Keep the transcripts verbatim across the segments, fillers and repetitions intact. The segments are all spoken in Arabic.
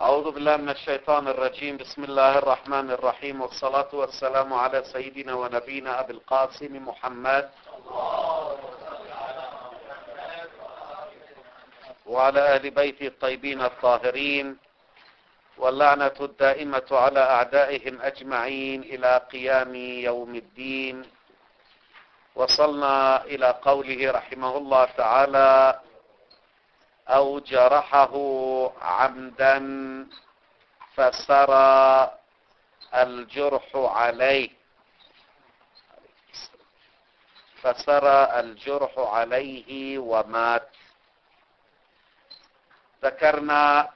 أعوذ بالله من الشيطان الرجيم. بسم الله الرحمن الرحيم، والصلاة والسلام على سيدنا ونبينا أبي القاسم محمد وعلى آل بيته الطيبين الطاهرين، واللعنة الدائمة على أعدائهم أجمعين إلى قيام يوم الدين. وصلنا إلى قوله رحمه الله تعالى: أو جرحه عمدا فسرى الجرح عليه فسرى الجرح عليه ومات. ذكرنا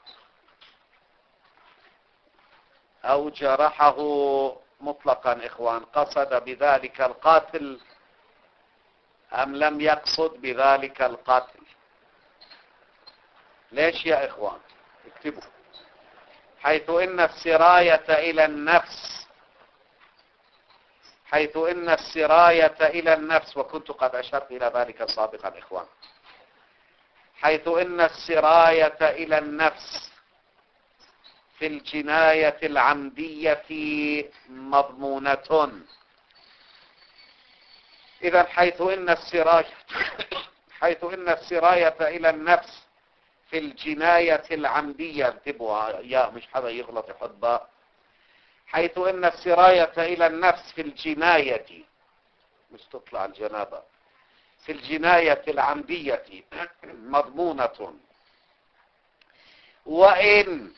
أو جرحه مطلقا إخوان، قصد بذلك القاتل أم لم يقصد بذلك القاتل؟ ليش يا إخوان؟ اكتبوا. حيث إن السراية إلى النفس حيث إن السراية إلى النفس وكنت قد أشرت إلى ذلك سابقا إخوان. حيث إن السراية إلى النفس في الجناية العمدية مضمونة. إذا حيث إن السراية حيث إن السراية إلى النفس في الجناية العمدية، انتبهوا يا مش حدا يغلط يحط باء. حيث إن السراية إلى النفس في الجناية، مش تطلع الجنابة، في الجناية العمدية مضمونة، وإن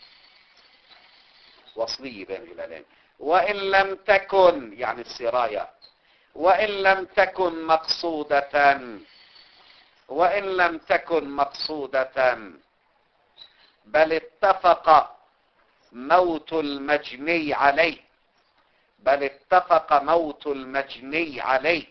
وصلية بين الهلالين، وإن لم تكن يعني السراية وإن لم تكن مقصودة وإن لم تكن مقصودة بل اتفق موت المجني عليه بل اتفق موت المجني عليه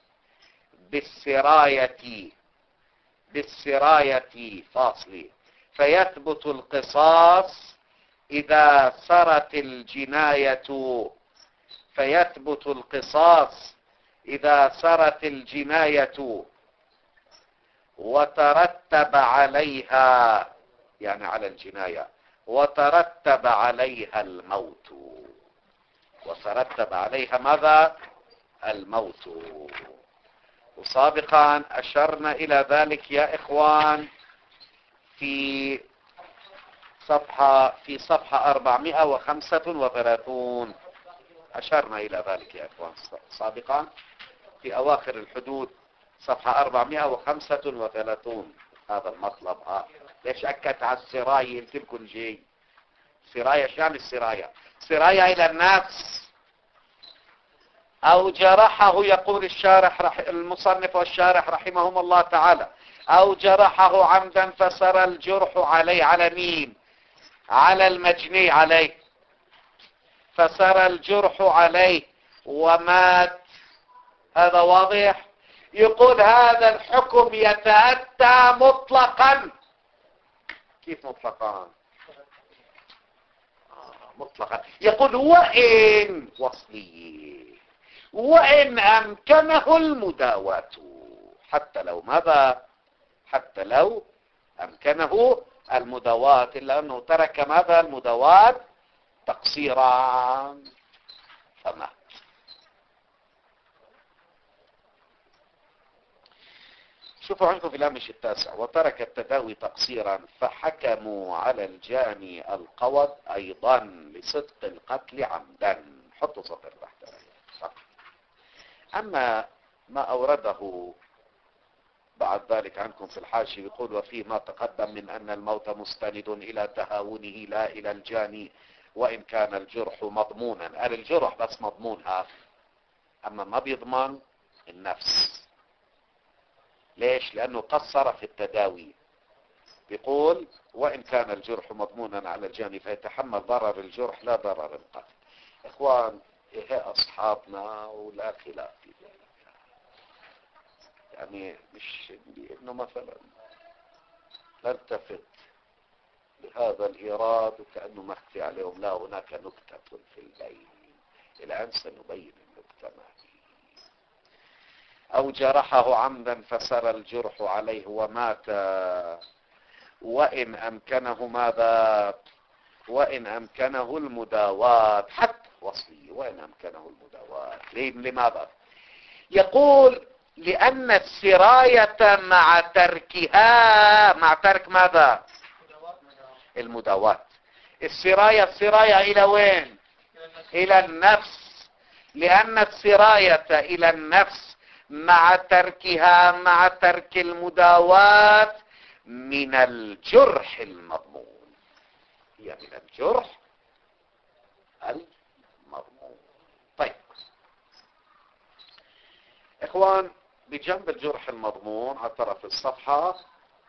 بالسراية بالسراية فاصلي، فيثبت القصاص إذا سرت الجناية فيثبت القصاص إذا سرت الجناية وترتب عليها، يعني على الجناية، وترتب عليها الموت وترتب عليها ماذا؟ الموت. وسابقا أشرنا إلى ذلك يا إخوان في صفحة في صفحة أربعمائة وخمسة وثلاثين. أشرنا إلى ذلك يا إخوان سابقا في أواخر الحدود، صفحة أربعمائة وخمسة وثلاثين. هذا المطلب. ها ليش أكدت على السراية؟ قلت لكم جي سراية. شو يعني السراية؟ سراية إلى النفس. أو جرحه، يقول الشارح رح المصنف والشارح رحمهم الله تعالى: أو جرحه عمدا فسر الجرح عليه. على مين؟ على المجني عليه. فسر الجرح عليه ومات. هذا واضح؟ يقول هذا الحكم يتأتى مطلقا. كيف مطلقا؟ آه مطلقا. يقول وإن وصلي وإن أمكنه المداواة، حتى لو ماذا؟ حتى لو أمكنه المداواة، إلا أنه ترك ماذا؟ المداواة تقصيرا فمات. شوفوا عندكم في الهامش التاسع: وترك التداوي تقصيرا فحكموا على الجاني القود أيضا لصدق القتل عمدا. حطوا سطر تحت. أما ما أورده بعد ذلك عنكم في الحاشية يقول: وفيه ما تقدم من أن الموت مستند إلى تهاونه لا إلى الجاني، وإن كان الجرح مضمونا. قال الجرح بس مضمون هذا، أما ما بيضمن النفس. ليش؟ لأنه قصر في التداوي. بيقول وإن كان الجرح مضمونا على الجاني فيتحمل ضرر الجرح لا ضرر القتل. إخوان إيه أصحابنا ولا خلاف في ذلك. يعني مش إنه مثلا نلتفت لهذا الإيراد وكأنه مخفي عليهم، لا، هناك نكتة في البين، إلى أن سنبين النكتة ما هي. أو جرحه عمدا فسر الجرح عليه ومات، وإن أمكنه ماذا؟ وإن أمكنه المداواة، حتى وصفي وإن أمكنه المداواة. لماذا؟ يقول لأن السراية مع تركها، مع ترك ماذا؟ المداواة. السراية السراية إلى وين؟ إلى النفس. لأن السراية إلى النفس مع تركها، مع ترك المداواة، من الجرح المضمون، هي من الجرح المضمون. طيب إخوان، بجنب الجرح المضمون على طرف الصفحة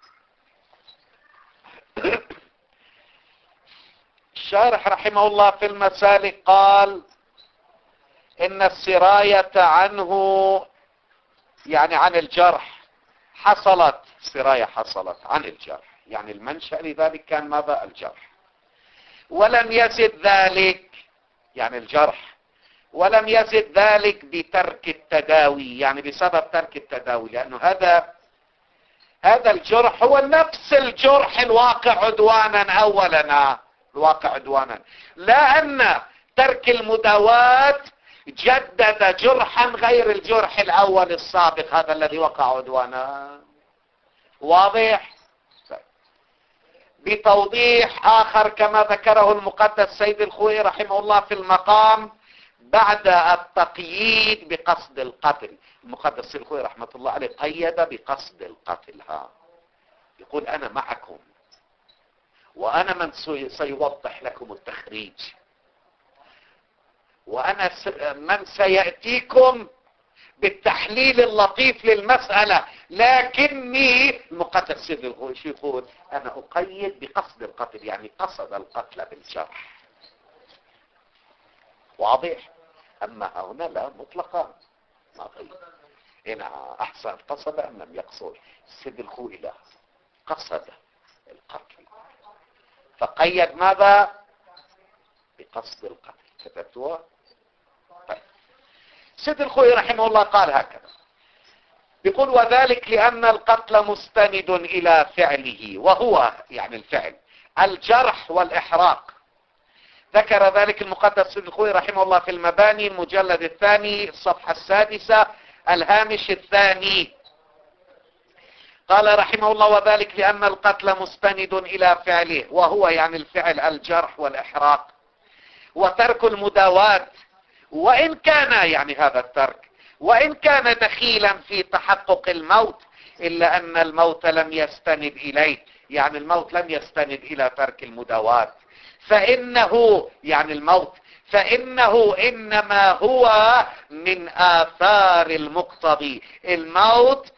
الشارح رحمه الله في المسالك قال إن السراية عنه، يعني عن الجرح، حصلت سراية حصلت عن الجرح، يعني المنشأ لذلك كان ماذا؟ الجرح. ولم يزد ذلك، يعني الجرح، ولم يزد ذلك بترك التداوي، يعني بسبب ترك التداوي، لأنه هذا هذا الجرح هو نفس الجرح الواقع عدوانا أولا، الواقع عدوانا، لا أن ترك المداواة جدد جرحا غير الجرح الأول السابق، هذا الذي وقع عدوانا. واضح؟ بتوضيح آخر كما ذكره المقدس سيد الخوئي رحمه الله في المقام بعد التقييد بقصد القتل. المقدس سيد الخوئي رحمه الله عليه قيد بقصد القتل. ها يقول أنا معكم، وأنا من سيوضح لكم التخريج، وأنا من سيأتيكم بالتحليل اللطيف للمسألة، لكني المقدس سيد الخوئي شو يقول؟ أنا أقيد بقصد القتل، يعني قصد القتل بالجرح. واضح؟ أما هنا لا، مطلقا ما قيد. هنا أحسن قصد أم لم يقصد؟ سيد الخوئي لا، قصد القتل، فقيد ماذا؟ بقصد القتل. كتبتوها؟ طيب. سيد الخوئي رحمه الله قال هكذا، يقول وذلك لأن القتل مستند إلى فعله، وهو يعني الفعل الجرح والإحراق. ذكر ذلك المقدس سيد الخوئي رحمه الله في المباني المجلد الثاني الصفحة السادسة الهامش الثاني. قال رحمه الله وذلك لأن القتل مستند إلى فعله، وهو يعني الفعل الجرح والإحراق، وترك المداواة وإن كان، يعني هذا الترك وإن كان دخيلا في تحقق الموت، إلا أن الموت لم يستند إليه، يعني الموت لم يستند إلى ترك المداواة، فإنه يعني الموت فإنه إنما هو من آثار المقتضي. الموت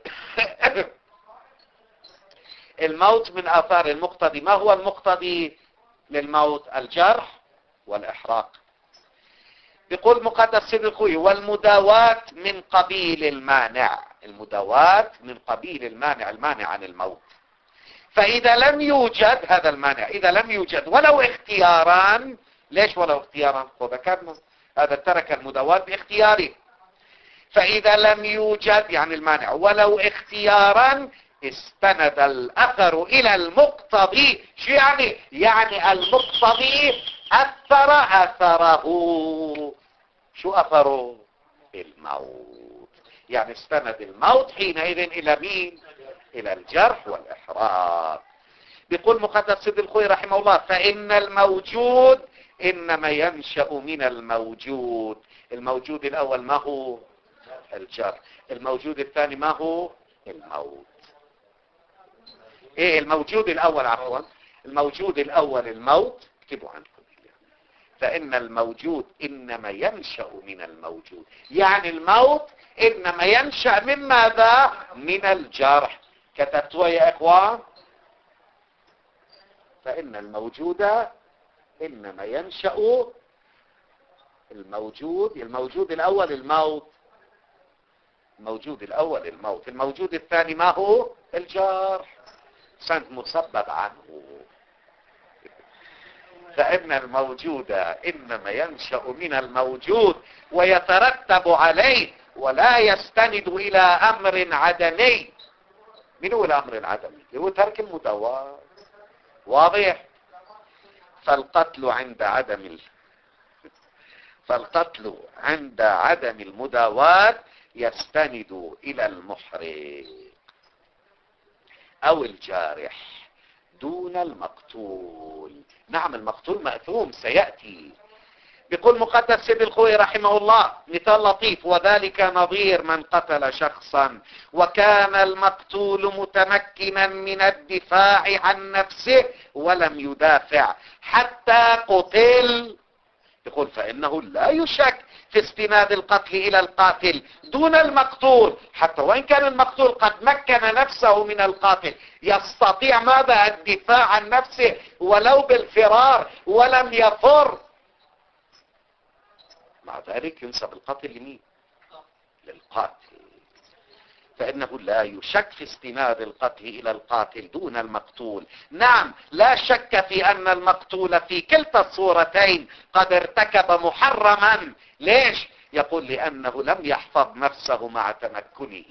الموت من آثار المقتضي. ما هو المقتضي للموت؟ الجرح والإحراق. يقول مقدس سيد الخوئي والمداواة من قبيل المانع، المداواة من قبيل المانع، المانع عن الموت. فإذا لم يوجد هذا المانع، إذا لم يوجد ولو اختيارا، ليش ولو اختيارا؟ وذكرنا هذا ترك المداواة باختياره. فإذا لم يوجد يعني المانع ولو اختيارا، استند الأثر إلى المقتضي. شو يعني؟ يعني المقتضي أثر أثره. شو أثره؟ الموت. يعني استند الموت حينئذ إلى مين؟ إلى الجرح والإحراق. بيقول مقدس سيد الخوئي رحمه الله فإن الموجود إنما ينشأ من الموجود. الموجود الأول ما هو؟ الجرح. الموجود الثاني ما هو؟ الموت. ايه الموجود الأول؟ عفوا الموجود الأول الموت. اكتبوا عنكم. فإن الموجود إنما ينشأ من الموجود، يعني الموت إنما ينشأ من ماذا؟ من الجرح. كتبتوا يا إخوان؟ فإن الموجود إنما ينشأ الموجود الموجود الأول الموت. الموجود الأول الموت. الموجود الثاني ما هو؟ الجرح. سنت مسبب عنه. فإن الموجود إنما ينشأ من الموجود ويترتب عليه، ولا يستند إلى أمر عدمي. من هو الأمر العدمي؟ هو ترك المداواة. واضح؟ فالقتل عند عدم ال... فالقتل عند عدم المداواة يستند إلى المحرق أو الجارح دون المقتول. نعم المقتول مأثوم سيأتي. بيقول مقدس سيد الخوي رحمه الله مثال لطيف: وذلك نظير من قتل شخصا وكان المقتول متمكنا من الدفاع عن نفسه ولم يدافع حتى قتل. يقول فإنه لا يشك في استناد القتل إلى القاتل دون المقتول، حتى وإن كان المقتول قد مكن نفسه من القاتل يستطيع ماذا؟ الدفاع عن نفسه ولو بالفرار ولم يفر، مع ذلك ينسب القتل لمين؟ للقاتل. فإنه لا يشك في استناد القتل إلى القاتل دون المقتول. نعم لا شك في أن المقتول في كلتا الصورتين قد ارتكب محرما. ليش؟ يقول لأنه لم يحفظ نفسه مع تمكنه،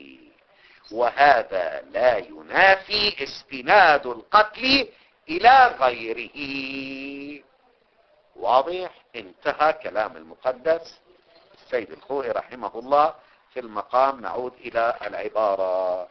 وهذا لا ينافي استناد القتل إلى غيره. واضح؟ انتهى كلام المقدس السيد الخوئي رحمه الله في المقام. نعود إلى العبارة.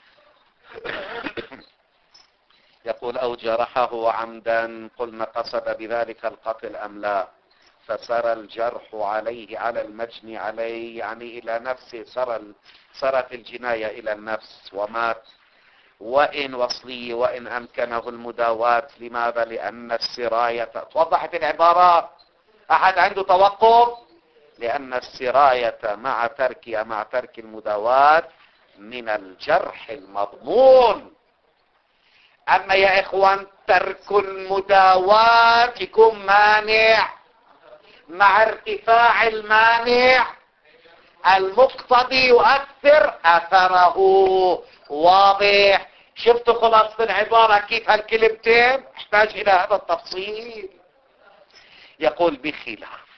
يقول أو جرحه عمدا قلنا قصد بذلك القتل أم لا، فسر الجرح عليه على المجني عليه يعني إلى نفسه، سر سرت الجناية إلى النفس ومات. وإن وصلي وإن أمكنه المداواة. لماذا؟ لأن السراية. وضحت العبارة؟ أحد عنده توقف؟ لأن السراية مع ترك مع ترك المداواة من الجرح المضمون. أما يا إخوان ترك المداواة يكون مانع مع ارتفاع المانع المقتضي يؤثر أثره. واضح؟ شفتوا خلاصة العبارة كيف هالكلمتين؟ احتاج إلى هذا التفصيل. يقول بخلاف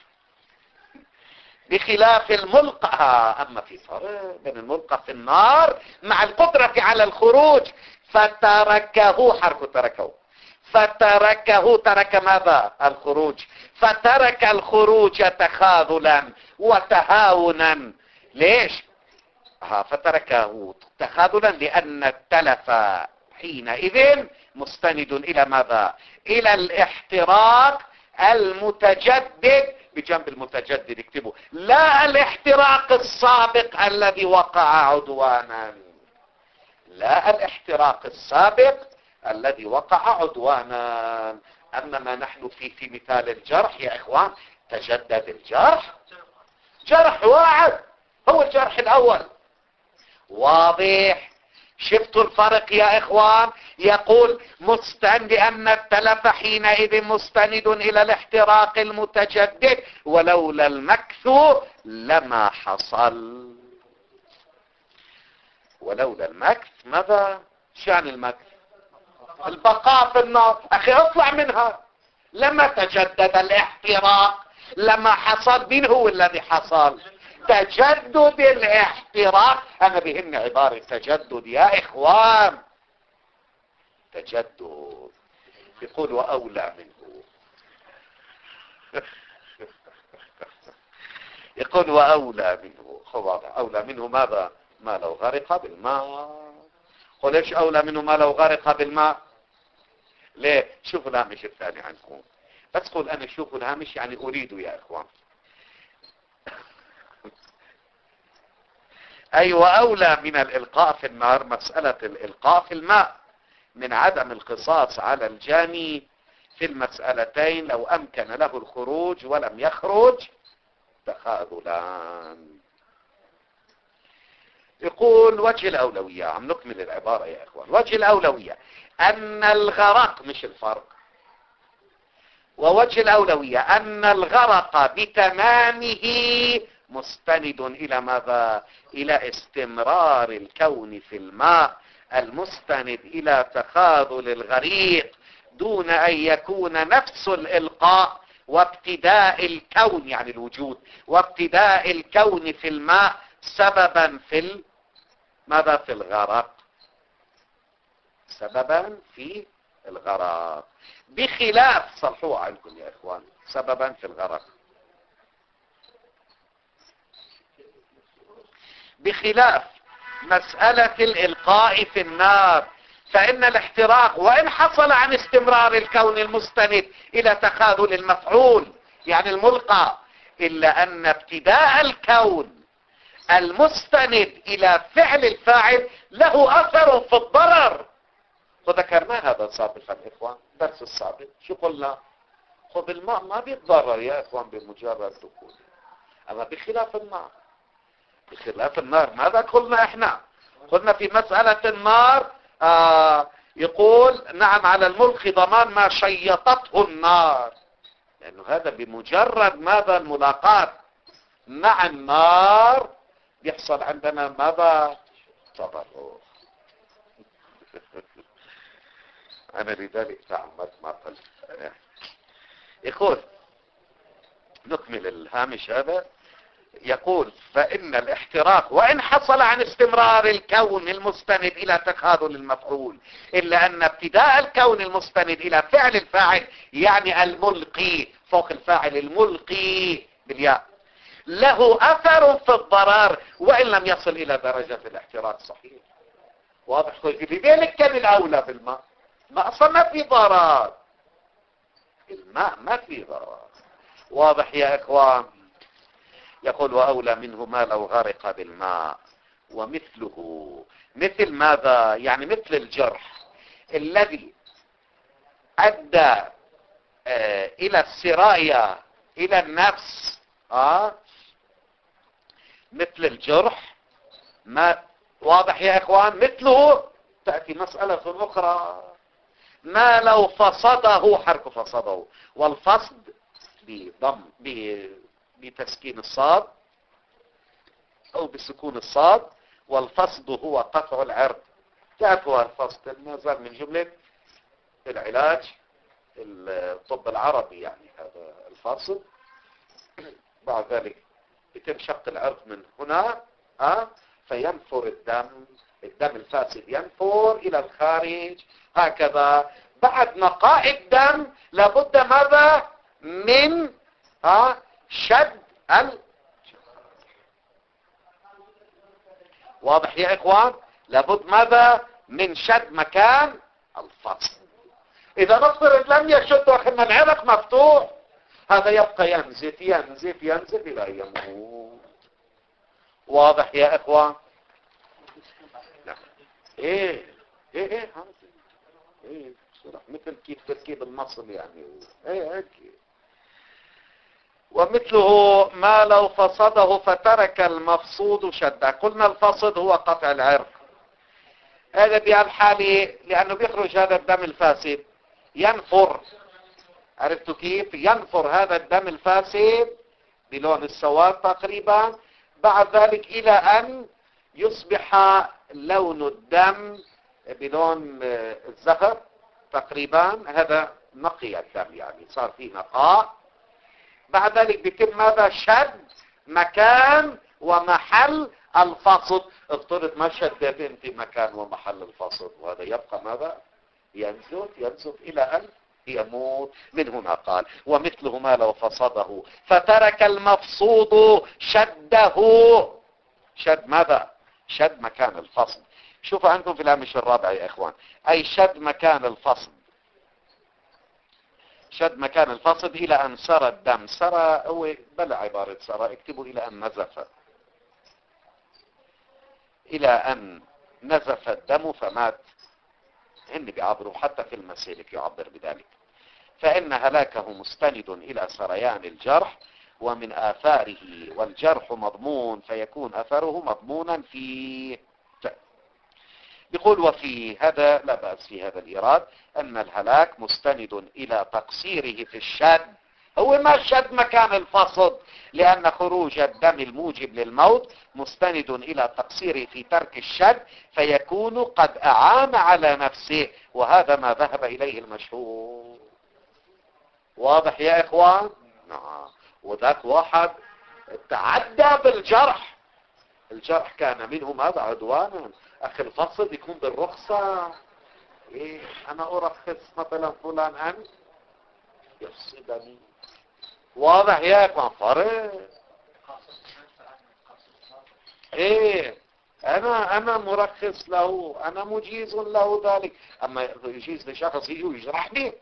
بخلاف الملقى. أما في فرق بين الملقى في النار مع القدرة على الخروج. فتركه حرف تركه فتركه ترك ماذا؟ الخروج. فترك الخروج تخاذلا وتهاونا. ليش؟ ها فتركه تخاذلا لأن التلف حينئذ مستند إلى ماذا؟ إلى الاحتراق المتجدد. بجنب المتجدد اكتبوا لا الاحتراق السابق الذي وقع عدوانا، لا الاحتراق السابق الذي وقع عدوانا. أما ما نحن فيه في مثال الجرح يا إخوان تجدد الجرح، جرح واحد هو الجرح الأول. واضح؟ شفتوا الفرق يا إخوان؟ يقول مستند لأن التلف حينئذ مستند إلى الاحتراق المتجدد ولولا المكث لما حصل. ولولا المكث ماذا؟ شأن المكث؟ البقاء في النار. أخي اطلع منها. لما تجدد الاحتراق لما حصل. مين هو الذي حصل؟ تجدد الاحتراق. أنا بهمني عبارة تجدد يا إخوان، تجدد. يقول وأولى منه يقول وأولى منه. خواضع أولى منه ماذا؟ ما لو غرق بالماء. قل ايش أولى منه ما لو غرق بالماء؟ ليه؟ شوفوا الهامش الثاني عنكم. بس قل أنا شوفوا الهامش يعني أريد يا إخوان. أي وأولى من الإلقاء في النار مسألة الإلقاء في الماء من عدم القصاص على الجاني في المسألتين لو أمكن له الخروج ولم يخرج تخاذلان. يقول وجه الأولوية. عم نكمل العبارة يا إخوان. وجه الأولوية أن الغرق مش الفرق. ووجه الأولوية أن الغرق بتمامه مستند إلى ماذا؟ إلى استمرار الكون في الماء المستند إلى تخاذل الغريق دون أن يكون نفس الإلقاء وابتداء الكون يعني الوجود وابتداء الكون في الماء سببا في ال... ماذا؟ في الغرق. سببا في الغرق، بخلاف، صلحوها عندكم يا اخوان، سببا في الغرق، بخلاف مسألة الإلقاء في النار، فإن الاحتراق وإن حصل عن استمرار الكون المستند إلى تخاذل المفعول يعني الملقى، إلا أن ابتداء الكون المستند إلى فعل الفاعل له أثر في الضرر، وذكرنا هذا سابقا إخوان درس السابق. شو قلنا؟ خذ الماء ما بيتضرر يا إخوان بمجرد دخوله، أما بخلاف النار، بخلاف النار ماذا قلنا احنا؟ قلنا في مسألة النار آه يقول نعم على الملقي ضمان ما شيطته النار، لأنه هذا بمجرد ماذا الملاقاة مع النار يحصل عندنا ماذا؟ تضرر. أنا لذلك تعمدت ما قلت. يقول نكمل الهامش هذا، يقول فإن الاحتراق وإن حصل عن استمرار الكون المستند إلى تخاذل المفعول، إلا أن ابتداء الكون المستند إلى فعل الفاعل يعني الملقي فوق الفاعل الملقي بالياء له أثر في الضرر وإن لم يصل إلى درجة الاحتراق. صحيح واضح؟ لذلك كان الأولى بالماء، ما أصلا ما في ضرر، الماء ما في ضرر. واضح يا إخوان؟ يقول وأولى منه ما لو غرق بالماء، ومثله مثل ماذا؟ يعني مثل الجرح الذي أدى آه إلى السراية إلى النفس، آه مثل الجرح ما. واضح يا إخوان؟ مثله تأتي مسألة أخرى، ما لو فصده، حرك فصده، والفصد بضم بتسكين الصاد او بسكون الصاد، والفصد هو قطع العرض. تعرفوا الفصد نزل من جملة العلاج الطب العربي، يعني هذا الفصد. بعد ذلك يتم شق العرض من هنا ها فينفر الدم، الدم الفاسد ينفر الى الخارج هكذا. بعد نقاء الدم لابد ماذا؟ من ها شد ال واضح يا اخوان؟ لابد ماذا؟ من شد مكان الفصل. اذا نفترض لم يشد واخذنا العرق مفتوح، هذا يبقى ينزف ينزف ينزف الى يموت. واضح يا اخوان؟ نعم. ايه ايه ايه ايه مثل كيف تركيب المصل يعني. ايه هيك. ومثله ما لو فصده فترك المفصود شده. قلنا الفصد هو قطع العرق، هذا بهالحالة لأنه بيخرج هذا الدم الفاسد ينفر. عرفتوا كيف؟ ينفر هذا الدم الفاسد بلون السواد تقريبا، بعد ذلك إلى أن يصبح لون الدم بلون الزهر تقريبا، هذا نقي الدم يعني صار فيه نقاء. بعد ذلك بيتم ماذا؟ شد مكان ومحل الفصد. افترض ما شدت انت مكان ومحل الفصد، وهذا يبقى ماذا؟ ينزف ينزف الى ان يموت. من هنا قال ومثله ما لو فصده فترك المفصود شده. شد ماذا؟ شد مكان الفصد. شوفوا عندكم في الهامش الرابع يا اخوان، اي شد مكان الفصد، شد مكان الفصد الى ان سرى الدم. سرى هو بلا عبارة سرى، اكتبوا الى ان نزف، الى ان نزف الدم فمات. هن بيعبروا حتى في المسالك يعبر بذلك. فان هلاكه مستند الى سريان الجرح ومن آثاره، والجرح مضمون فيكون أثره مضمونا فيه. بيقول وفي هذا لا بأس في هذا الإيراد أن الهلاك مستند إلى تقصيره في الشد. هو ما شد مكان الفصد، لأن خروج الدم الموجب للموت مستند إلى تقصيره في ترك الشد، فيكون قد أعان على نفسه، وهذا ما ذهب إليه المشهور. واضح يا إخوان؟ نعم. وذاك واحد تعدى بالجرح، الجرح كان منه ماذا؟ عدوانا. أخي الفصد يكون بالرخصة، إيه أنا أرخص مثلا فلان أن يفسدني. واضح يا إخوان فرق. إيه أنا أنا مرخص له، أنا مجيز له ذلك. أما يجيز لشخص يجي ويجرحني،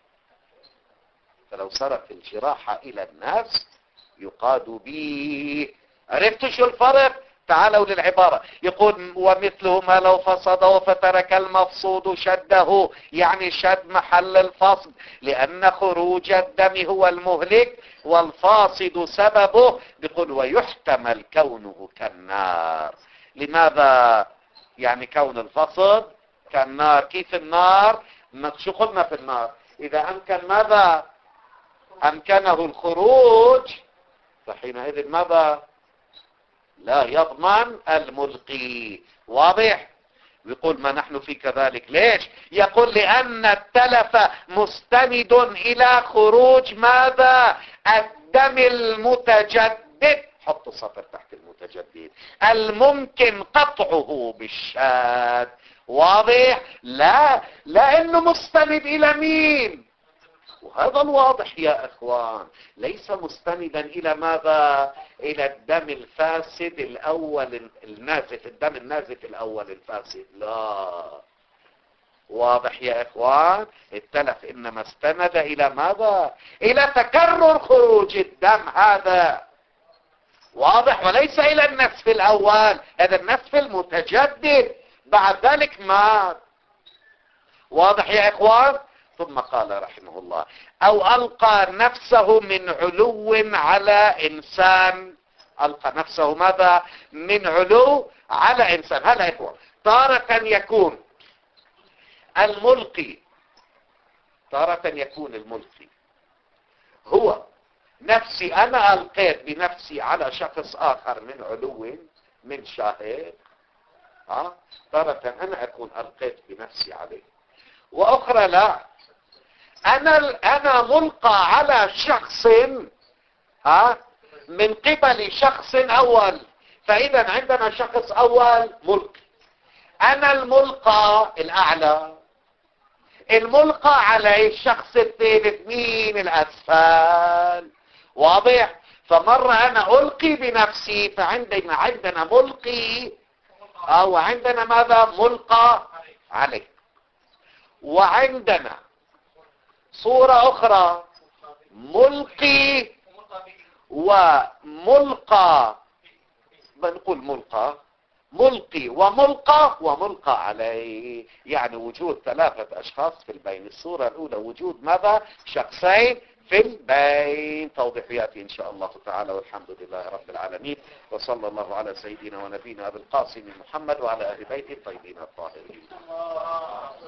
فلو صارت الجراحة إلى النفس يقاد به. عرفتوا شو الفرق؟ تعالوا للعبارة. يقول ومثله ما لو فصده فترك المفصود شده، يعني شد محل الفصد، لأن خروج الدم هو المهلك والفاصد سببه. يقول ويحتمل كونه كالنار. لماذا يعني كون الفصد كالنار؟ كيف النار؟ شو قلنا في النار؟ إذا أمكن ماذا؟ أمكنه الخروج، فحينئذ ماذا؟ لا يضمن الملقي. واضح؟ يقول ما نحن في كذلك. ليش؟ يقول لأن التلف مستند إلى خروج ماذا؟ الدم المتجدد. حطوا سطر تحت المتجدد، الممكن قطعه بالشاد. واضح؟ لا، لأنه مستند إلى مين؟ وهذا الواضح يا اخوان، ليس مستندا الى ماذا؟ الى الدم الفاسد الاول النازف، الدم النازف الاول الفاسد، لا. واضح يا اخوان؟ التلف انما استند الى ماذا؟ الى تكرر خروج الدم هذا. واضح؟ وليس الى النسف الاول، هذا النسف المتجدد بعد ذلك مات. واضح يا اخوان؟ ثم قال رحمه الله او القى نفسه من علو على انسان. القى نفسه ماذا؟ من علو على انسان. هذا يكون تارة يكون الملقي، تارة يكون الملقي هو نفسي، انا القيت بنفسي على شخص اخر من علو، من شاهد. ها تارة انا اكون القيت بنفسي عليه، واخرى لا، انا انا ملقى على شخص ها من قبل شخص اول. فاذا عندنا شخص اول ملقي، انا الملقى الاعلى، الملقى على الشخص الثالث مين؟ الاسفل. واضح؟ فمرة انا القي بنفسي، فعندنا عندنا ملقي او عندنا ماذا؟ ملقى عليه. وعندنا صورة اخرى ملقي وملقى، بنقول ملقى، ملقي وملقى وملقى عليه، يعني وجود ثلاثة اشخاص في البين. الصورة الاولى وجود ماذا؟ شخصين في البين. توضيحات ان شاء الله تعالى، والحمد لله رب العالمين، وصلى الله على سيدنا ونبينا ابي القاسم محمد وعلى اهل بيته الطيبين الطاهرين.